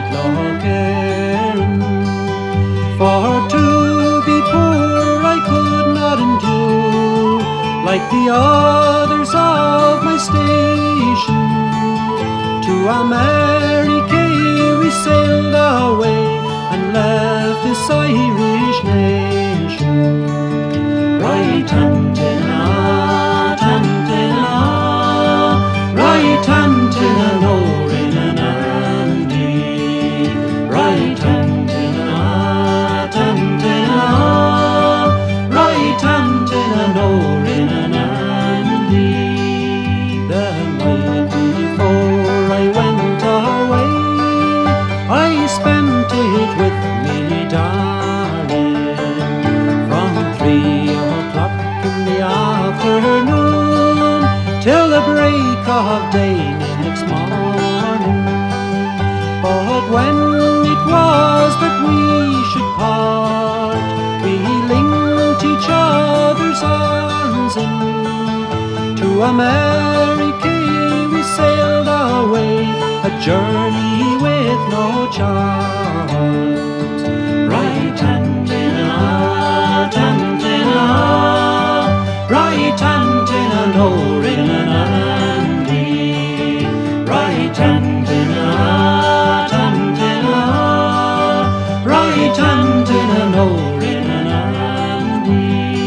Loch Erin. For to be poor I could not endure, like the others of my station. To America we sailed away and left this Irish nation. Right hand in a, hand in a, right hand in an oar in an Andy. Right hand in a, hand in a, right hand in an oar in an Andy. The night before I went away, I spent it with me darling, from 3 o'clock in the afternoon till the break of day next morning. But when it was that we should part, we linked each other's arms in. To America we sailed away, a journey with no charms. Right hand in a, hand in a, right hand in an oar in an Andy. Right hand in a, hand in a, right hand in an oar in an Andy.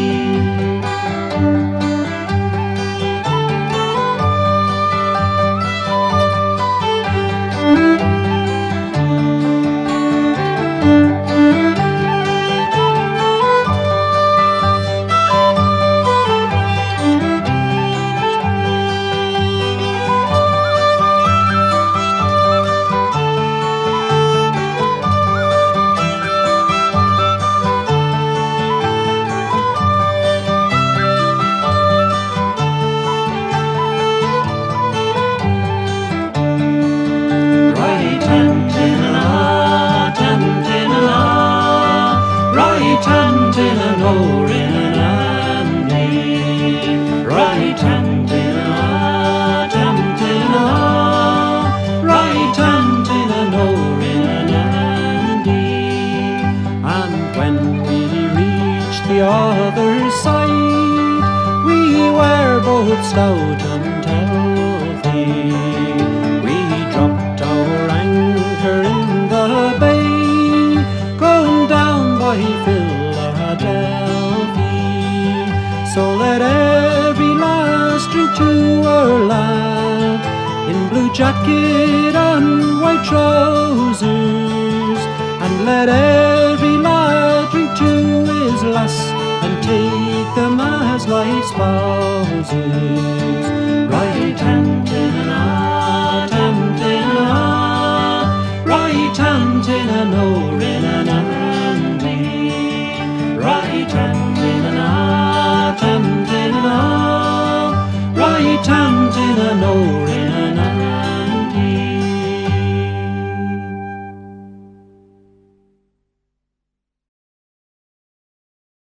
Right hand in an oar in an Andy. Right hand in a, hand in a, right hand in an oar in an Andy. And when we reached the other side, we were both stout and healthy. We dropped our anchor in the bay, going down by Philadelphia. So let every lass drink to her lad, in blue jacket and white trousers. And let every lad drink to his lass, and take them as like spouses. Right hand in an a, hand in a, right hand in an oar in an Andy. Right hand in an a, hand in a, right hand in an oar in an Andy.